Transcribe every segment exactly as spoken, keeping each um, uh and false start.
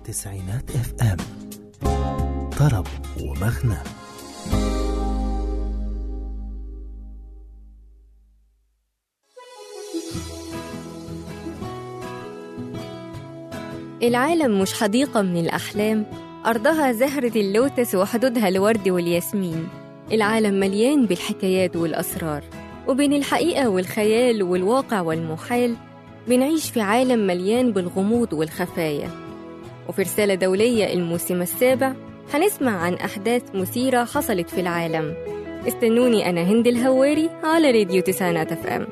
تسعينات اف ام، طرب ومغنى. العالم مش حديقة من الأحلام، أرضها زهرة اللوتس وحدودها الورد والياسمين. العالم مليان بالحكايات والأسرار، وبين الحقيقة والخيال والواقع والمحال بنعيش في عالم مليان بالغموض والخفايا. وفي رسالة دولية الموسم السابع هنسمع عن أحداث مثيرة حصلت في العالم. استنوني أنا هند الهواري على راديو تسعينات اف ام.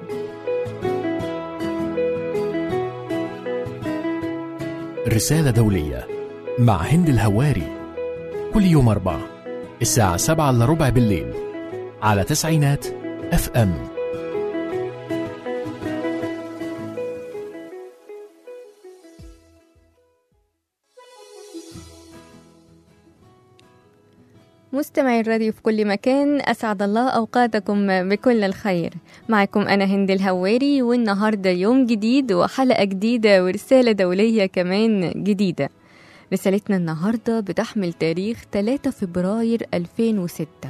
رسالة دولية مع هند الهواري، كل يوم أربعة الساعة سبعة إلا ربع بالليل على تسعينات اف ام. مستمعي الراديو في كل مكان، أسعد الله أوقاتكم بكل الخير. معكم أنا هند الهواري، والنهاردة يوم جديد وحلقة جديدة ورسالة دولية كمان جديدة. رسالتنا النهاردة بتحمل تاريخ ثلاثة فبراير ألفين وستة،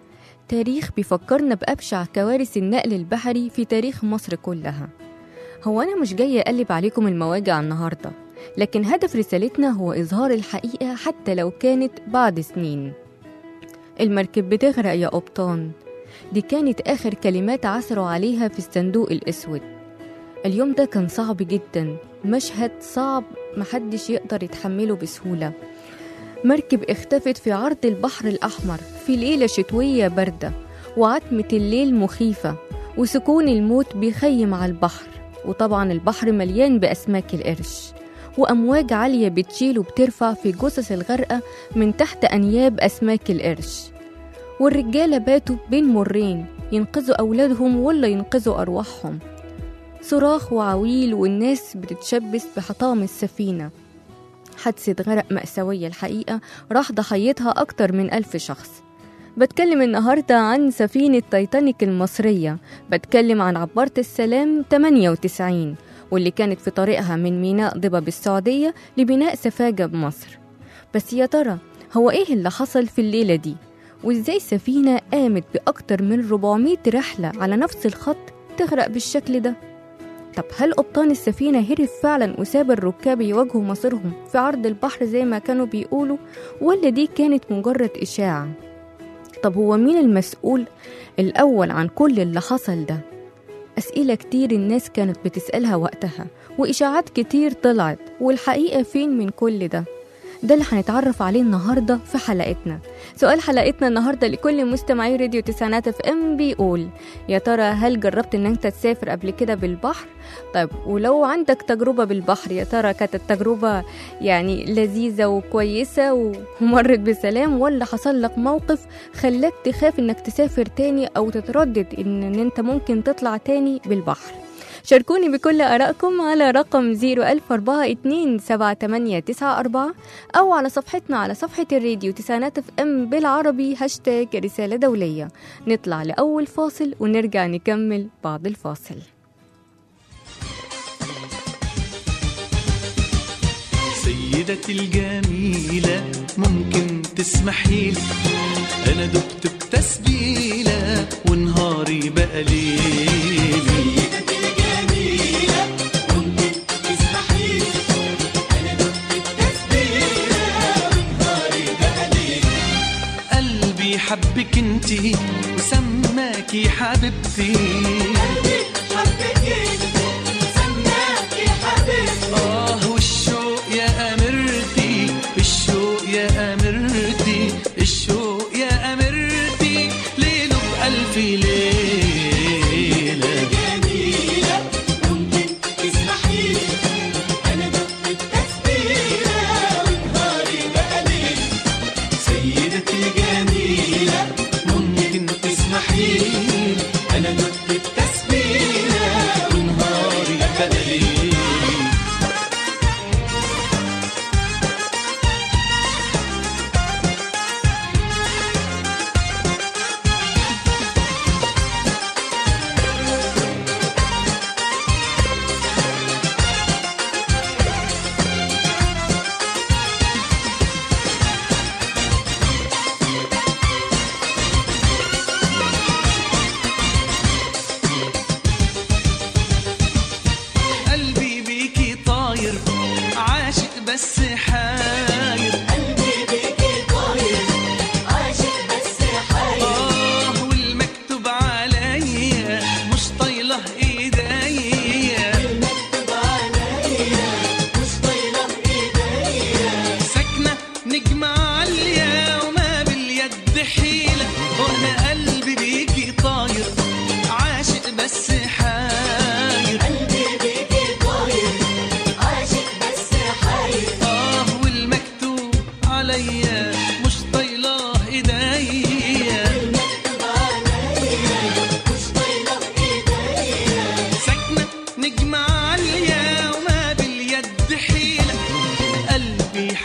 تاريخ بيفكرنا بأبشع كوارث النقل البحري في تاريخ مصر كلها. هو أنا مش جاية أقلب عليكم المواجع النهاردة، لكن هدف رسالتنا هو إظهار الحقيقة حتى لو كانت بعد سنين. المركب بتغرق يا قبطان، دي كانت آخر كلمات عثروا عليها في الصندوق الأسود. اليوم ده كان صعب جدا، مشهد صعب محدش يقدر يتحمله بسهولة. مركب اختفت في عرض البحر الأحمر في ليلة شتوية باردة، وعتمة الليل مخيفة، وسكون الموت بيخيم على البحر. وطبعا البحر مليان بأسماك القرش، وأمواج عالية بتشيل وبترفع في جثث الغرقة من تحت أنياب أسماك القرش. والرجالة باتوا بين مرين، ينقذوا أولادهم ولا ينقذوا أرواحهم. صراخ وعويل والناس بتتشبث بحطام السفينة. حادثة غرق مأساوية الحقيقة، راح ضحيتها أكتر من ألف شخص. بتكلم النهاردة عن سفينة تايتانيك المصرية، بتكلم عن عبارة السلام ثمانية وتسعين، واللي كانت في طريقها من ميناء ضبا بالسعودية لبناء سفاجة بمصر. بس يا ترى هو إيه اللي حصل في الليلة دي؟ وإزاي سفينة قامت بأكتر من أربعمائة رحلة على نفس الخط تغرق بالشكل ده؟ طب هل قبطان السفينة هرب فعلا وساب الركاب يواجهوا مصيرهم في عرض البحر زي ما كانوا بيقولوا، ولا دي كانت مجرد إشاعة؟ طب هو مين المسؤول الأول عن كل اللي حصل ده؟ أسئلة كتير الناس كانت بتسألها وقتها، وإشاعات كتير طلعت، والحقيقة فين من كل ده؟ ده اللي هنتعرف عليه النهاردة في حلقتنا. سؤال حلقتنا النهاردة لكل مستمعي راديو تسعينات اف ام بيقول: يا ترى هل جربت ان انت تسافر قبل كده بالبحر؟ طيب ولو عندك تجربة بالبحر، يا ترى كانت التجربة يعني لذيذة وكويسة ومرت بسلام، ولا حصل لك موقف خلاك تخاف انك تسافر تاني او تتردد ان, إن انت ممكن تطلع تاني بالبحر؟ شاركوني بكل آرائكم على رقم صفر ألف أربعة اتنين سبعة تمانية تسعة أربعة، أو على صفحتنا على صفحة الراديو تسعينات اف ام بالعربي هاشتاج رسالة دولية. نطلع لأول فاصل ونرجع نكمل بعد الفاصل. سيدتي الجميلة ممكن تسمحي لي، أنا دقت بتسبيلة ونهاري بقى ليلي. حبك انتي وسماكي حبيبتي، قلبي حبك انتي وسماكي حبيبتي. اه والشوق يا اميرتي، الشوق يا اميرتي، الشوق يا اميرتي، ليله بألف ليلة. جميلة ممكن تسمحي لي، انا دقت التسبيلة ونهاري بقى ليل. سيدتي الجميلة ممكن تسمحي لي، أنا دقت التسبيح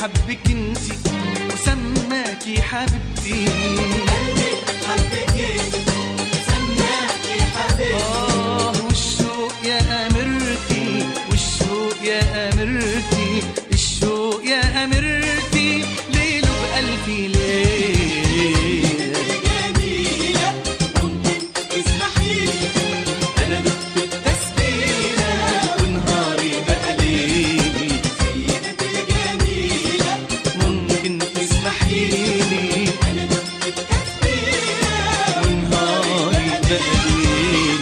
حبك انتي وسماكي حبيبتي، قلبي حبك انتي وسماكي حبيبتي. آه والشوق يا أميرتي، والشوق يا أميرتي، الشوق يا أميرتي ليله بألف ليل. جميلة ممكن تسمحيلي أنا دقت التسبيلة ونهاري بقى ليلي. سيدتي الجميلة ممكن تسمحيلي أنا دقت التسبيلة ونهاري بقى ليلي.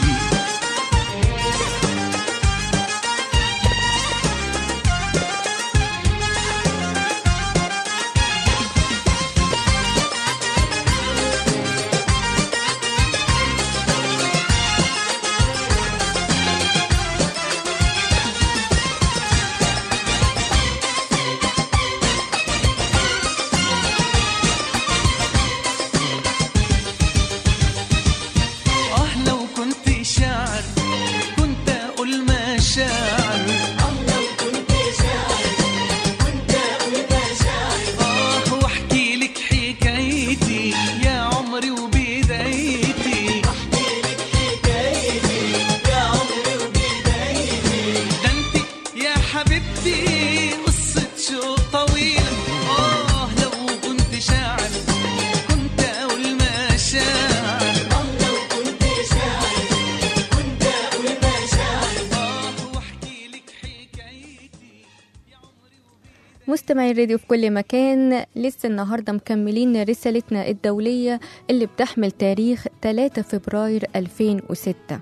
آه لو كنت شاعر كنت أقول مشاعر، آه لو كنت شاعر كنت أقول مشاعر. آه وأحكي لك حكايتي يا عمري وبدايتي، أحكي لك حكايتي يا عمري وبدايتي. ده أنت يا حبيبتي قصة شوق طويلة. آه لو كنت شاعر كنت أقول مشاعر، آه لو كنت شاعر كنت أقول مشاعر. آه وأحكي لك حكايتي يا عمري. مستمعي الراديو في كل مكان، لسه النهاردة مكملين رسالتنا الدولية اللي بتحمل تاريخ ثلاثة فبراير ألفين وستة.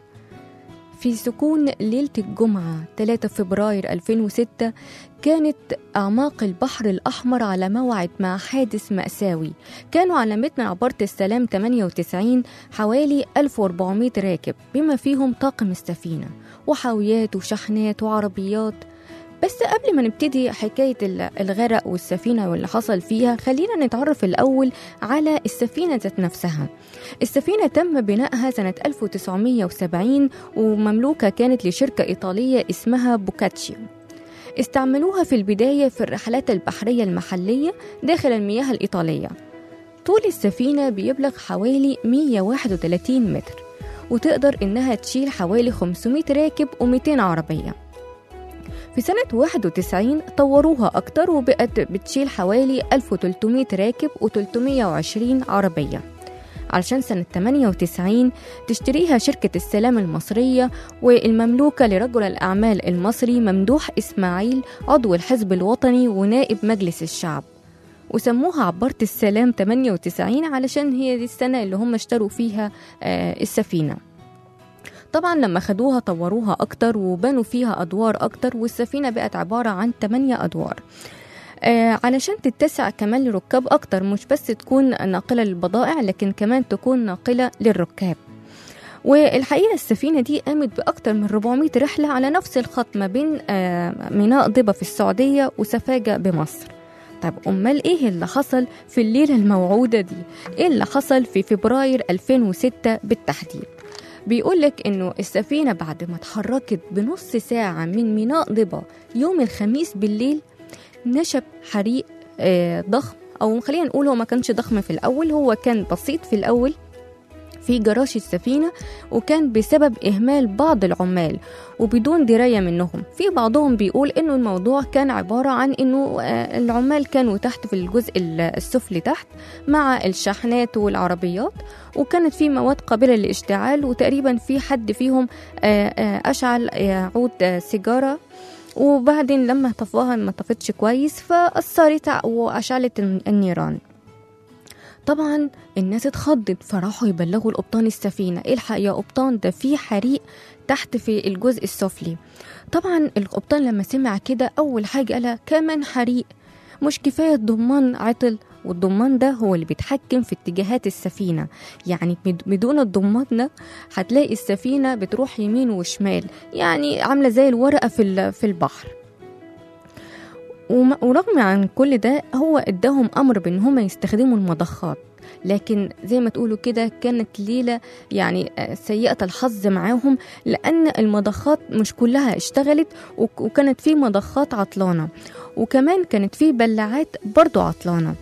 في سكون ليلة الجمعة ثلاثة فبراير ألفين وستة كانت أعماق البحر الأحمر على موعد مع حادث مأساوي. كانوا على متن عبارة السلام ثمانية وتسعين حوالي ألف وأربعمائة راكب بما فيهم طاقم السفينة وحاويات وشحنات وعربيات. بس قبل ما نبتدي حكاية الغرق والسفينة واللي حصل فيها، خلينا نتعرف الأول على السفينة ذات نفسها. السفينة تم بنائها سنة ألف وتسعمائة وسبعين ومملوكة كانت لشركة إيطالية اسمها بوكاتشيو. استعملوها في البداية في الرحلات البحرية المحلية داخل المياه الإيطالية. طول السفينة بيبلغ حوالي مئة وواحد وثلاثين متر، وتقدر إنها تشيل حوالي خمسمائة راكب ومئتين عربية. في سنة واحد وتسعين طوروها أكتر وبقت بتشيل حوالي ألف وثلاثمائة راكب وثلاثمائة وعشرين عربية، علشان سنة ثمانية وتسعين تشتريها شركة السلام المصرية والمملوكة لرجل الأعمال المصري ممدوح إسماعيل عضو الحزب الوطني ونائب مجلس الشعب، وسموها عبارة السلام ثمانية وتسعين علشان هي دي السنة اللي هم اشتروا فيها آه السفينة. طبعا لما خدوها طوروها أكتر وبنوا فيها أدوار أكتر، والسفينة بقت عبارة عن ثمانية أدوار آه علشان تتسع كمان لركاب أكتر، مش بس تكون ناقلة للبضائع لكن كمان تكون ناقلة للركاب. والحقيقة السفينة دي قامت بأكتر من أربعمائة رحلة على نفس الخط ما بين آه ميناء ضبا في السعودية وسفاجة بمصر. طب أمال إيه اللي حصل في الليلة الموعودة دي؟ إيه اللي حصل في فبراير ألفين وستة بالتحديد؟ بيقولك إنه السفينة بعد ما اتحركت بنص ساعة من ميناء ضبا يوم الخميس بالليل نشب حريق آه ضخم، أو خلينا نقول هو ما كانش ضخم في الأول، هو كان بسيط في الأول في جراج السفينة، وكان بسبب إهمال بعض العمال وبدون دراية منهم. في بعضهم بيقول إنه الموضوع كان عبارة عن إنه العمال كانوا تحت في الجزء السفلي تحت مع الشاحنات والعربيات، وكانت في مواد قابلة للاشتعال، وتقريبا في حد فيهم أشعل عود سيجارة، وبعدين لما طفاها ما طفتش كويس فأثرت وأشعلت النيران. طبعا الناس اتخضت فراحوا يبلغوا القبطان السفينة، الحق يا قبطان ده في حريق تحت في الجزء السفلي. طبعا القبطان لما سمع كده أول حاجة قالها كمان حريق، مش كفاية الضمان عطل، والضمان ده هو اللي بيتحكم في اتجاهات السفينة، يعني بدون الضمان ده هتلاقي السفينة بتروح يمين وشمال، يعني عاملة زي الورقة في في البحر. ورغم عن كل ده هو اداهم امر بان هم يستخدموا المضخات، لكن زي ما تقولوا كده كانت ليلة يعني سيئة الحظ معاهم، لأن المضخات مش كلها اشتغلت وكانت في مضخات عطلانة. وكمان كانت في بلاعات برضو عطلانة،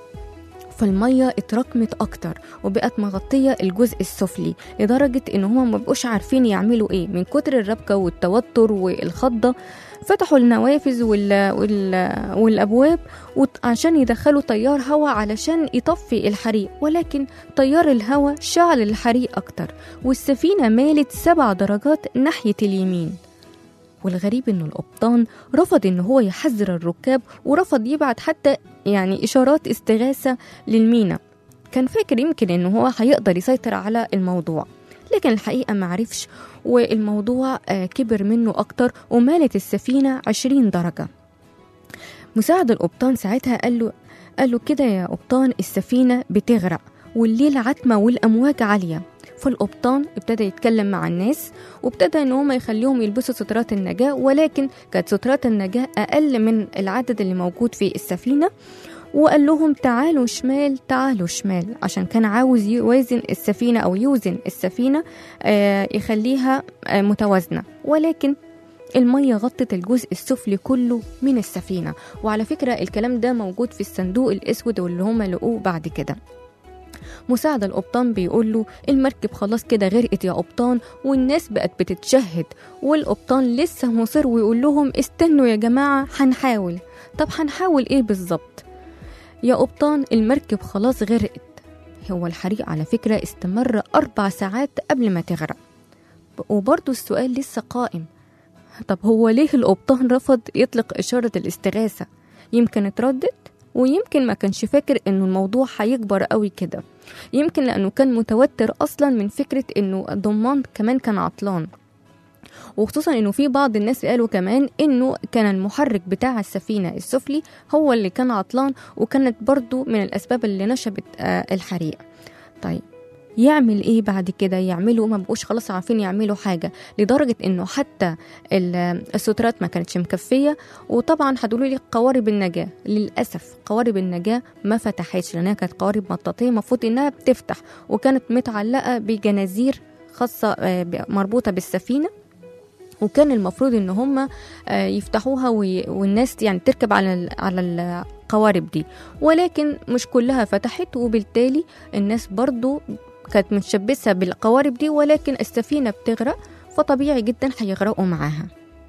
فالمية اتراكمت أكتر وبقت مغطية الجزء السفلي لدرجة إن هما مبقوش عارفين يعملوا إيه من كتر الربكة والتوتر والخضة. فتحوا النوافذ وال... وال... والأبواب عشان يدخلوا تيار هواء علشان يطفي الحريق، ولكن تيار الهواء شعل الحريق أكتر والسفينة مالت سبع درجات ناحية اليمين. والغريب إنه القبطان رفض إنه هو يحذر الركاب ورفض يبعت حتى يعني إشارات استغاثة للمينا، كان فاكر يمكن إنه هو هيقدر يسيطر على الموضوع، لكن الحقيقة معرفش والموضوع كبر منه أكتر ومالت السفينة عشرين درجة. مساعد القبطان ساعتها قال له قال له كده يا قبطان السفينة بتغرق والليل عتمة والأمواج عالية. فالقبطان ابتدى يتكلم مع الناس وابتدى ان هم يخليهم يلبسوا سترات النجاة، ولكن كانت سترات النجاة أقل من العدد اللي موجود في السفينة، وقال لهم تعالوا شمال تعالوا شمال عشان كان عاوز يوازن السفينة أو يوزن السفينة آه يخليها آه متوازنة، ولكن المية غطت الجزء السفلي كله من السفينة. وعلى فكرة الكلام ده موجود في الصندوق الأسود واللي هم لقوه بعد كده. مساعد القبطان بيقول له المركب خلاص كده غرقت يا قبطان، والناس بقت بتتشهد، والقبطان لسه مصر ويقول لهم استنوا يا جماعة هنحاول. طب هنحاول ايه بالظبط يا قبطان؟ المركب خلاص غرقت. هو الحريق على فكرة استمر أربع ساعات قبل ما تغرق، وبرضو السؤال لسه قائم. طب هو ليه القبطان رفض يطلق إشارة الاستغاثة؟ يمكن اتردد، ويمكن ما كانش فاكر انه الموضوع هيكبر قوي كده، يمكن لانه كان متوتر اصلا من فكرة انه الضمان كمان كان عطلان، وخصوصا انه في بعض الناس قالوا كمان انه كان المحرك بتاع السفينة السفلي هو اللي كان عطلان، وكانت برضو من الاسباب اللي نشبت الحريق. طيب يعمل ايه بعد كده؟ يعملوا ما بقوش خلاص عارفين يعملوا حاجة، لدرجة انه حتى السترات ما كانتش مكفية. وطبعا هتقولوا لي قوارب النجاة، للأسف قوارب النجاة ما فتحتش لانها كانت قوارب مطاطية المفروض انها بتفتح، وكانت متعلقة بجنازير خاصة مربوطة بالسفينة، وكان المفروض ان هم يفتحوها والناس يعني تركب على على القوارب دي، ولكن مش كلها فتحت، وبالتالي الناس برضو كانت متشبثة بالقوارب دي، ولكن السفينة بتغرق فطبيعي جدا هيغرقوا معاها.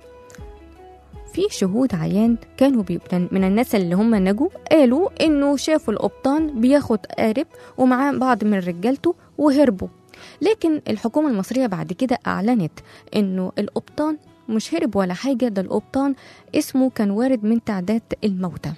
في شهود عيان كانوا من الناس اللي هم نجوا قالوا انه شافوا القبطان بياخد قارب ومعاه بعض من رجالته وهربوا، لكن الحكومة المصرية بعد كده أعلنت إنه القبطان مش هرب ولا حاجة، ده القبطان اسمه كان وارد من تعداد الموتى.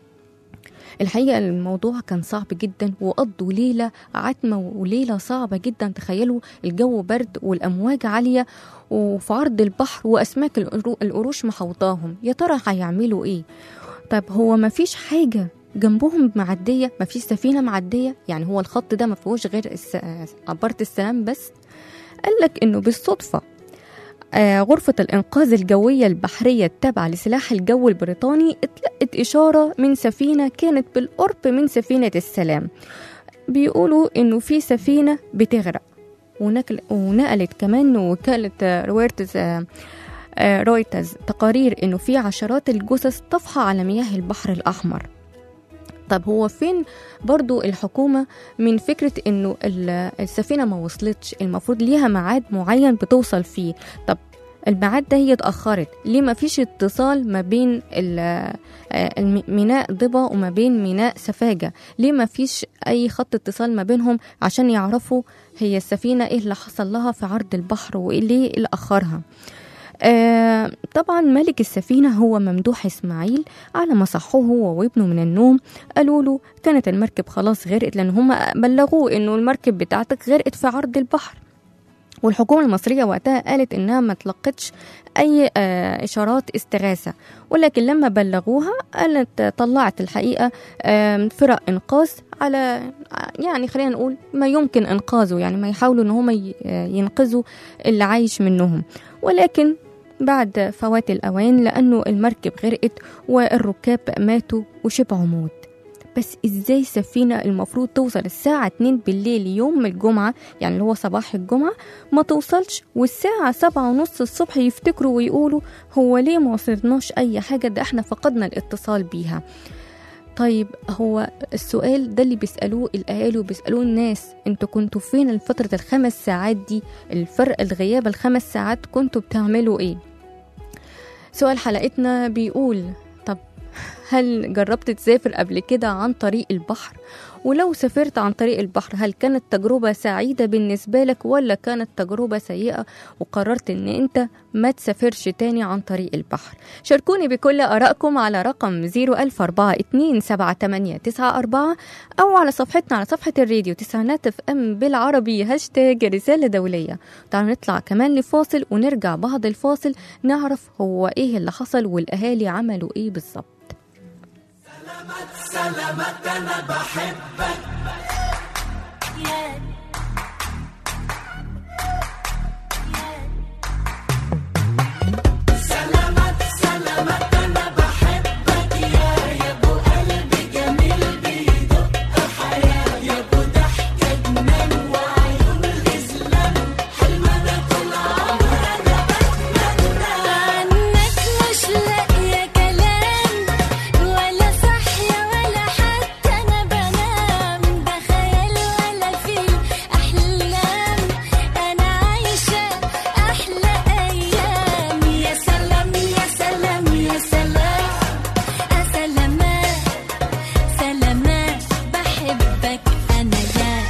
الحقيقة الموضوع كان صعب جدا، وقضوا ليلة عتمة وليلة صعبة جدا. تخيلوا الجو برد والأمواج عالية وفي عرض البحر وأسماك القروش محوطاهم، يا ترى هيعملوا إيه؟ طب هو ما فيش حاجة جنبهم معدية؟ ما فيش سفينة معدية؟ يعني هو الخط ده ما فيهوش غير عبارة السلام بس؟ قالك إنه بالصدفة آه غرفة الإنقاذ الجوية البحرية التابعة لسلاح الجو البريطاني اتلقت إشارة من سفينة كانت بالقرب من سفينة السلام، بيقولوا إنه في سفينة بتغرق. ونقلت كمان وكالة رويترز آه آه رويترز تقارير إنه في عشرات الجثث طفحة على مياه البحر الأحمر. طب هو فين برضو الحكومة من فكرة انه السفينة ما وصلتش؟ المفروض ليها ميعاد معين بتوصل فيه. طب الميعاد ده هي اتأخرت ليه؟ ما فيش اتصال ما بين ميناء ضبا وما بين ميناء سفاجة؟ ليه ما فيش اي خط اتصال ما بينهم عشان يعرفوا هي السفينة ايه اللي حصل لها في عرض البحر وايه اللي اخرها؟ آه طبعا ملك السفينة هو ممدوح إسماعيل، على ما صحوه هو وابنه من النوم قالوا له كانت المركب خلاص غرقت، لأن هم بلغوه إنه المركب بتاعتك غرقت في عرض البحر. والحكومة المصرية وقتها قالت إنها ما تلقتش أي آه إشارات استغاثة، ولكن لما بلغوها قالت طلعت الحقيقة آه فرق إنقاذ على يعني خلينا نقول ما يمكن إنقاذه، يعني ما يحاولوا إن هم ينقذوا اللي عايش منهم. ولكن بعد فوات الأوان لأنه المركب غرقت والركاب ماتوا وشبعوا موت. بس إزاي سفينة المفروض توصل الساعة اتنين بالليل يوم الجمعة، يعني اللي هو صباح الجمعة، ما توصلش، والساعة سبعة ونص الصبح يفتكروا ويقولوا هو ليه ما وصلناش أي حاجة، ده احنا فقدنا الاتصال بيها. طيب هو السؤال ده اللي بيسألوه الأهالي وبيسألوه الناس، انتوا كنتوا فين الفترة الخمس ساعات دي، الفرق الغياب الخمس ساعات كنتوا بتعملوا ايه؟ سؤال حلقتنا بيقول طب هل جربت تسافر قبل كده عن طريق البحر؟ ولو سافرت عن طريق البحر هل كانت تجربة سعيدة بالنسبة لك ولا كانت تجربة سيئة وقررت ان انت ما تسافرش تاني عن طريق البحر؟ شاركوني بكل آرائكم على رقم صفر ألف أربعة اتنين سبعة تمانية تسعة أربعة أو على صفحتنا على صفحة الراديو تسعينات اف ام بالعربي هاشتاج رسالة دولية. تعالوا نطلع كمان لفاصل ونرجع بعد الفاصل نعرف هو ايه اللي حصل والأهالي عملوا ايه بالظبط. سلامات سلامات أنا بحبك yeah. سلامات سلامات أنا بحبك يا يا أبو قلبي جميل بيدق حياة، يا أبو ضحكة جنان وعيون غزلان، حلمنا طول عمرنا بتمنى عنك مش لاقية كلام ولا صحية ولا حتى أنا بنام، ده خيال ولا فيه أحلام، أنا عايشة أحلى أيام. يا سلام يا سلام يا سلام سلامات سلامات بحبك أنا يا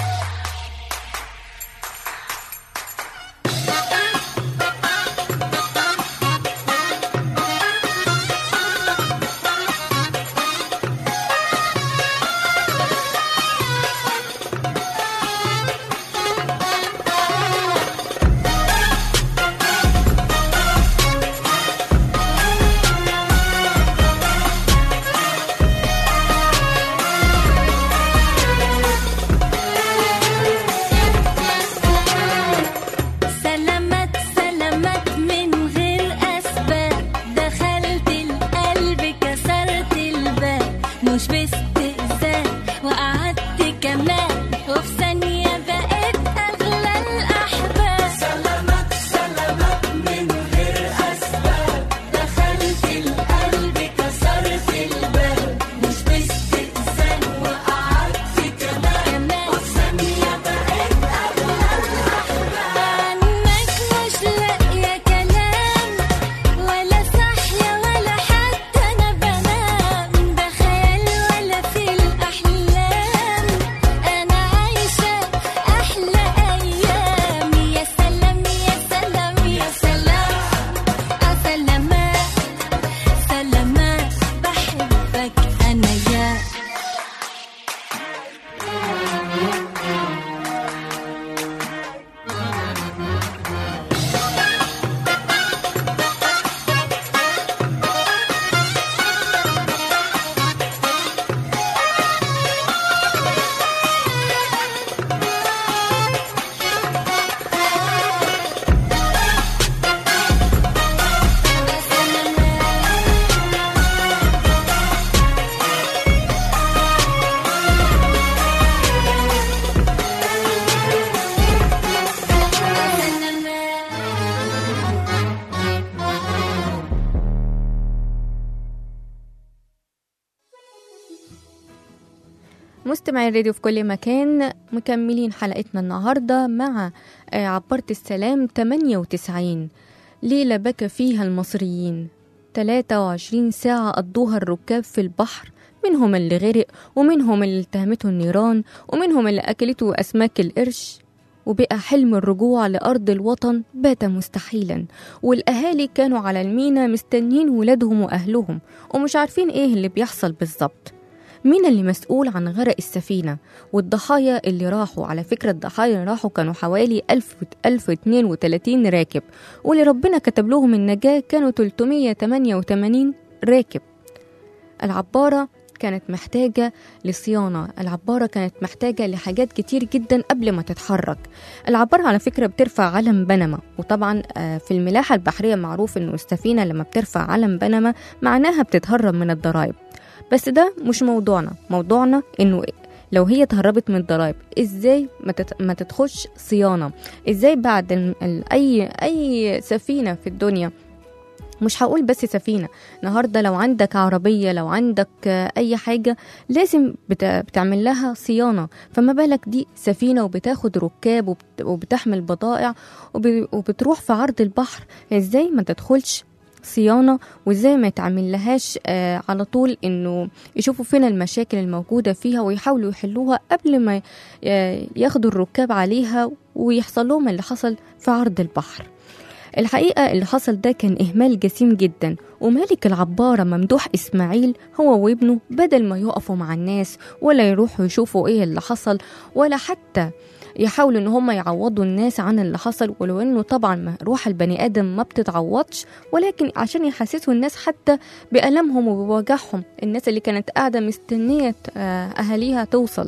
سلامات سلامات من غير أسباب، دخلت القلب كسرت الباب، مش باستئذان وقعدت كمان، وفي ثانية بقيت أغلى الأحباب. سلامات سلامات من غير أسباب، دخلت القلب كسرت الباب، مش باستئذان وقعدت كمان، وفي ثانية بقيت أغلى الأحباب. عنك مش لاقية كلام ولا صحية ولا حتى أنا بنام، ده خيال ولا في الأحلام، أنا عايشة أحلى أيام. يا سلام يا سلام يا سلام سلامات سلامات بحبك أنا يا مستمعي الراديو في كل مكان، مكملين حلقتنا النهاردة مع آه، عبارة السلام تمانية وتسعين، ليلة بكى فيها المصريين، تلاتة وعشرين ساعة قضوها الركاب في البحر، منهم اللي غرق ومنهم اللي التهمته النيران ومنهم اللي أكلته أسماك القرش، وبقى حلم الرجوع لأرض الوطن بات مستحيلا، والأهالي كانوا على المينا مستنين ولادهم وأهلهم ومش عارفين إيه اللي بيحصل بالظبط. مين اللي مسؤول عن غرق السفينة والضحايا اللي راحوا؟ على فكرة الضحايا اللي راحوا كانوا حوالي ألف واتنين وتلاتين راكب، واللي ربنا كتب لهم النجاة كانوا تلتمية وتمانية وتمانين راكب. العبارة كانت محتاجة لصيانة، العبارة كانت محتاجة لحاجات كتير جدا قبل ما تتحرك. العبارة على فكرة بترفع علم بنما، وطبعا في الملاحة البحرية معروف انه السفينة لما بترفع علم بنما معناها بتتهرب من الضرائب. بس ده مش موضوعنا. موضوعنا إنه لو هي تهربت من الضرائب ازاي ما, تت... ما تدخلش صيانة؟ ازاي بعد ال... ال... اي اي سفينة في الدنيا، مش هقول بس سفينة، النهاردة لو عندك عربية، لو عندك اي حاجة لازم بت... بتعمل لها صيانة، فما بالك دي سفينة وبتاخد ركاب وبت... وبتحمل بضائع وب... وبتروح في عرض البحر، ازاي ما تدخلش صيانة؟ وازاي ما يتعمل لهاش آه على طول انه يشوفوا فين المشاكل الموجودة فيها ويحاولوا يحلوها قبل ما ياخدوا الركاب عليها ويحصل لهم اللي حصل في عرض البحر. الحقيقة اللي حصل ده كان إهمال جسيم جدا، ومالك العبارة ممدوح إسماعيل هو وابنه بدل ما يقفوا مع الناس ولا يروحوا يشوفوا إيه اللي حصل ولا حتى يحاولوا ان هم يعوضوا الناس عن اللي حصل، ولو انه طبعا روح البني ادم ما بتتعوضش، ولكن عشان يحسسوا الناس حتى بألمهم وبوجعهم، الناس اللي كانت قاعدة مستنية اهاليها توصل.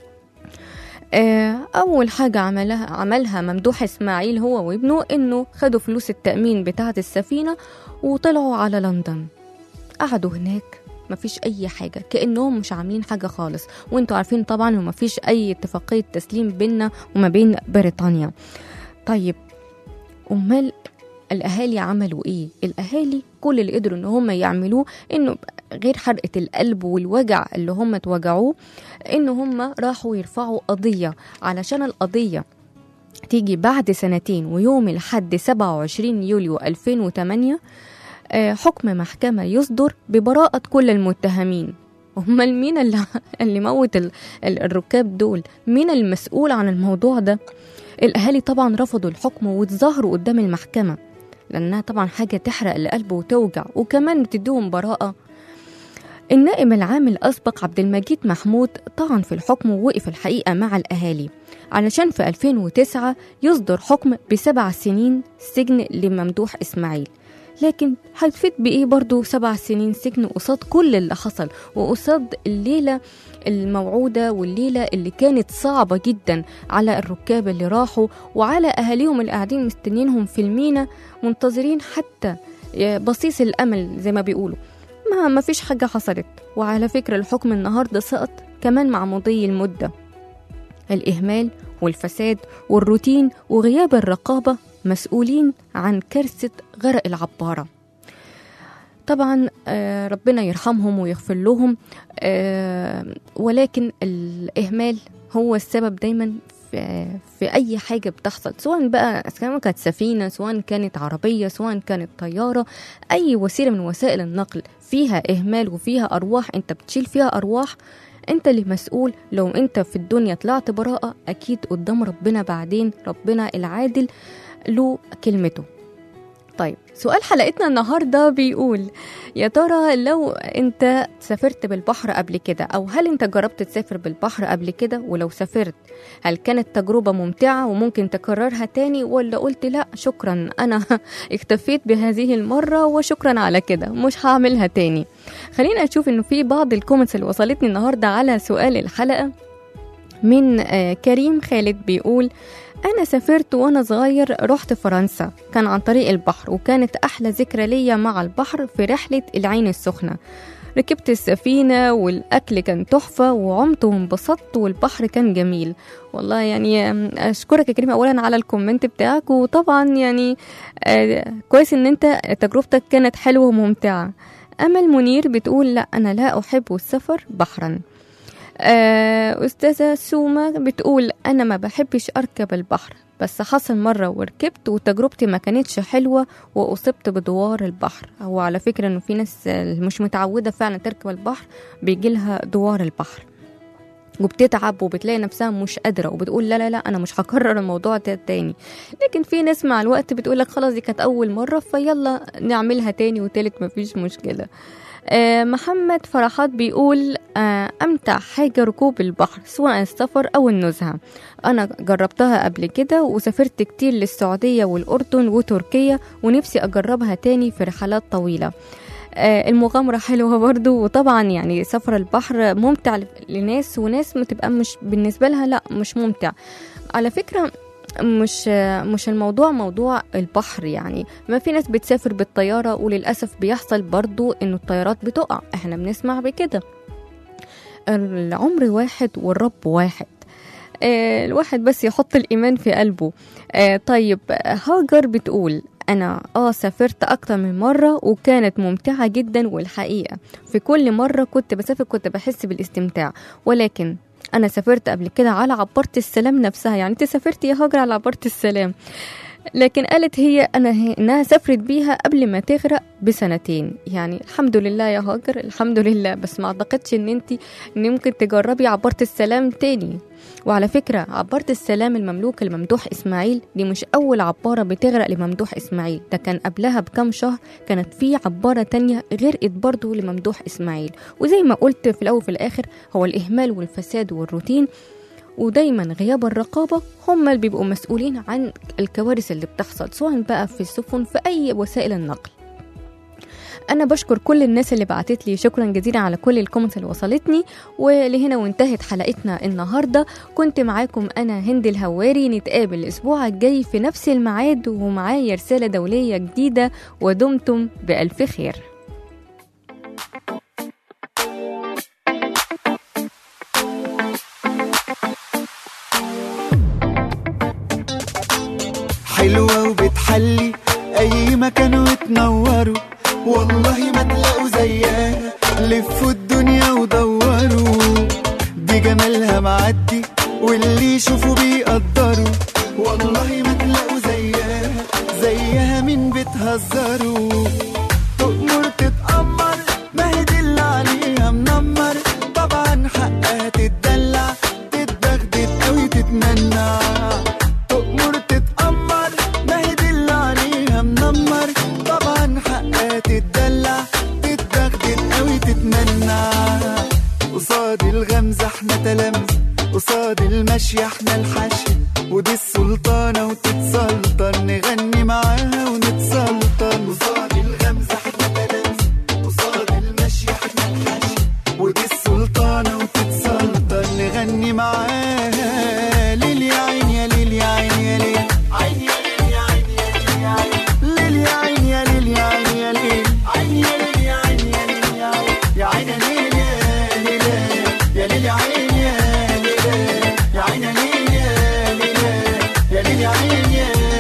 اول حاجة عملها عملها ممدوح اسماعيل هو وابنه انه خدوا فلوس التأمين بتاعة السفينة وطلعوا على لندن. قعدوا هناك مفيش اي حاجة، كأنهم مش عاملين حاجة خالص، وانتوا عارفين طبعا ومفيش اي اتفاقية تسليم بيننا وما بين بريطانيا. طيب امال الاهالي عملوا ايه؟ الاهالي كل اللي قدروا ان هم يعملوه انه غير حرقة القلب والوجع اللي هم اتوجعوه، ان هم راحوا يرفعوا قضية علشان القضية تيجي بعد سنتين ويوم الحد سبعة وعشرين يوليو ألفين وثمانية حكم محكمة يصدر ببراءة كل المتهمين. امال مين اللي اللي موت الركاب دول؟ مين المسؤول عن الموضوع ده؟ الاهالي طبعا رفضوا الحكم واتظاهروا قدام المحكمة، لانها طبعا حاجة تحرق القلب وتوجع، وكمان بتديهم براءة. النائب العام الأسبق عبد المجيد محمود طعن في الحكم ووقف الحقيقة مع الأهالي علشان في ألفين وتسعة يصدر حكم بسبع سنين سجن لممدوح إسماعيل. لكن هتفيد بإيه برضو سبع سنين سجن قصاد كل اللي حصل، وقصاد الليلة الموعودة والليلة اللي كانت صعبة جدا على الركاب اللي راحوا وعلى أهاليهم اللي قاعدين مستنينهم في المينا منتظرين حتى بصيص الأمل زي ما بيقولوا. ما ما فيش حاجة حصلت. وعلى فكرة الحكم النهاردة سقط كمان مع مضي المدة. الإهمال والفساد والروتين وغياب الرقابة مسؤولين عن كارثة غرق العبارة. طبعا آه ربنا يرحمهم ويغفر لهم، آه ولكن الإهمال هو السبب دايما في, في أي حاجة بتحصل، سواء بقى سواء كانت سفينة، سواء كانت عربية، سواء كانت طيارة، أي وسيلة من وسائل النقل فيها إهمال وفيها أرواح، أنت بتشيل فيها أرواح، أنت اللي مسؤول. لو أنت في الدنيا طلعت براءة أكيد قدام ربنا بعدين ربنا العادل له كلمته. طيب سؤال حلقتنا النهاردة بيقول يا ترى لو انت سافرت بالبحر قبل كده، او هل انت جربت تسافر بالبحر قبل كده؟ ولو سافرت هل كانت تجربة ممتعة وممكن تكررها تاني، ولا قلت لا شكرا انا اكتفيت بهذه المرة وشكرا على كده مش هعملها تاني؟ خلينا نشوف انه في بعض الكومنتس اللي وصلتني النهاردة على سؤال الحلقة. من آه كريم خالد بيقول أنا سافرت وأنا صغير، رحت فرنسا، كان عن طريق البحر، وكانت أحلى ذكرى ليا مع البحر في رحلة العين السخنة. ركبت السفينة والأكل كان تحفة وعمت وانبسطت والبحر كان جميل. والله يعني أشكرك يا كريم أولا على الكومنت بتاعك، وطبعا يعني آه كويس إن أنت تجربتك كانت حلوة وممتعة. أمل منير بتقول لا أنا لا أحب السفر بحرا. أستاذة سومة بتقول أنا ما بحبش أركب البحر، بس حصل مرة وركبت وتجربتي ما كانتش حلوة وأصبت بدوار البحر. هو على فكرة أنه في ناس مش متعودة فعلا تركب البحر بيجيلها دوار البحر وبتتعب وبتلاقي نفسها مش قادرة وبتقول لا لا لا أنا مش هكرر الموضوع ده تاني. لكن في ناس مع الوقت بتقولك خلاص دي كانت أول مرة فيلا نعملها تاني وتالت مفيش مشكلة. آه محمد فرحات بيقول آه أمتع حاجة ركوب البحر سواء السفر أو النزهة. أنا جربتها قبل كده وسافرت كتير للسعودية والأردن وتركيا ونفسي أجربها تاني في رحلات طويلة. آه المغامرة حلوة برضو، وطبعا يعني سفر البحر ممتع لناس وناس بتبقى مش بالنسبة لها لا مش ممتع. على فكرة مش مش الموضوع موضوع البحر، يعني ما في ناس بتسافر بالطيارة وللأسف بيحصل برضو إنه الطيارات بتقع، احنا بنسمع بكده. العمر واحد والرب واحد، آه الواحد بس يحط الإيمان في قلبه. آه طيب هاجر بتقول أنا آه سافرت أكتر من مرة وكانت ممتعة جدا، والحقيقة في كل مرة كنت بسافر كنت بحس بالاستمتاع، ولكن أنا سافرت قبل كده على عبارة السلام نفسها. يعني أنت سافرت يا هاجر على عبارة السلام، لكن قالت هي أنا هي إنها سافرت بيها قبل ما تغرق بسنتين. يعني الحمد لله يا هاجر، الحمد لله. بس ما أعتقدش إن أنت إن ممكن تجربي عبارة السلام تاني. وعلى فكرة عبارة السلام المملوكة لممدوح إسماعيل دي مش أول عبارة بتغرق لممدوح إسماعيل، ده كان قبلها بكم شهر كانت في عبارة تانية غرقت برضو لممدوح إسماعيل. وزي ما قلت في الأول وفي الآخر هو الإهمال والفساد والروتين ودايما غياب الرقابة هم اللي بيبقوا مسؤولين عن الكوارث اللي بتحصل، سواء بقى في السفن في أي وسائل النقل. أنا بشكر كل الناس اللي بعتت لي، شكرا جزيلا على كل الكومنتس اللي وصلتني. ولهنا وانتهت حلقتنا النهاردة. كنت معاكم أنا هند الهواري، نتقابل الأسبوع الجاي في نفس الميعاد ومعايا رسالة دولية جديدة، ودمتم بألف خير. حلوة وبتحلي أي مكان وتنوروا، والله ما تلاقوا زيها، لفوا الدنيا ودوروا، دي جمالها معدي واللي يشوفوا بيقدروا، والله ما تلاقوا زيها، زيها مين بتهزروا. تؤمر تتأمر ما هي دي اللي عليها منمر، طبعا حقها تتدلع تتبغدد أوي تتمنع. تؤمر تتأمر ما هي دي اللي عليها منمر، طبعا حقها تتدلع تتبغدد أوي تتمنع. قصاد الغمزة احنا تلامذة، قصاد المشي احنا الحشي، ودي السلطانة وتتسلطن نغني معاها ونتسلطن. قصاد الغمزة احنا تلامذة، قصاد المشي احنا الحشي، ودي السلطانة وتتسلطن نغني معاها. ليل يا عين يا ليل يا عين يا ليل، عين يا ليل يا عين يا ليل يا عين، ليل يا عين يا ليل يا عين يا ليل، عين يا ليل يا عين يا ليل يا عين، يا عين يا ليل يا ليل يا عين يا ليل، يا عين يا ليل يا ليل يا عين يا ليل.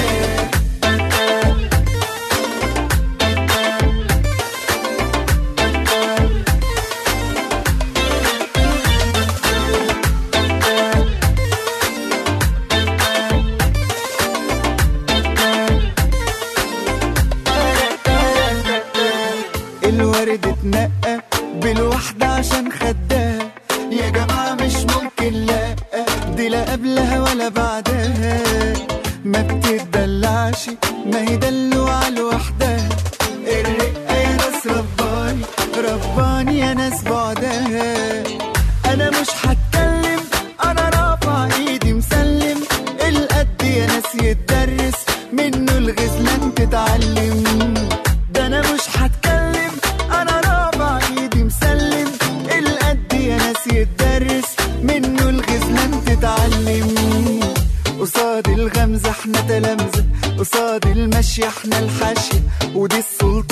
الورد اتنقى بالوحدة عشان خدها، يا جماعة مش ممكن لا، دي لا قبلها ولا بعدها، ما بتدلعش ما هي دلوعة لوحدها. الرقة يا ناس رباني رباني يا ناس بعدها. أنا مش هتكلم أنا رافع إيدي مسلم، القد يا ناس يتدرس منه الغزلان تتعلم. ده أنا مش هتكلم أنا رافع إيدي مسلم، القد يا ناس يتدرس منه الغزلان تتعلم. قصاد الغمزة احنا تلامذة، قصاد المشي احنا الحاشية، ودي السلطة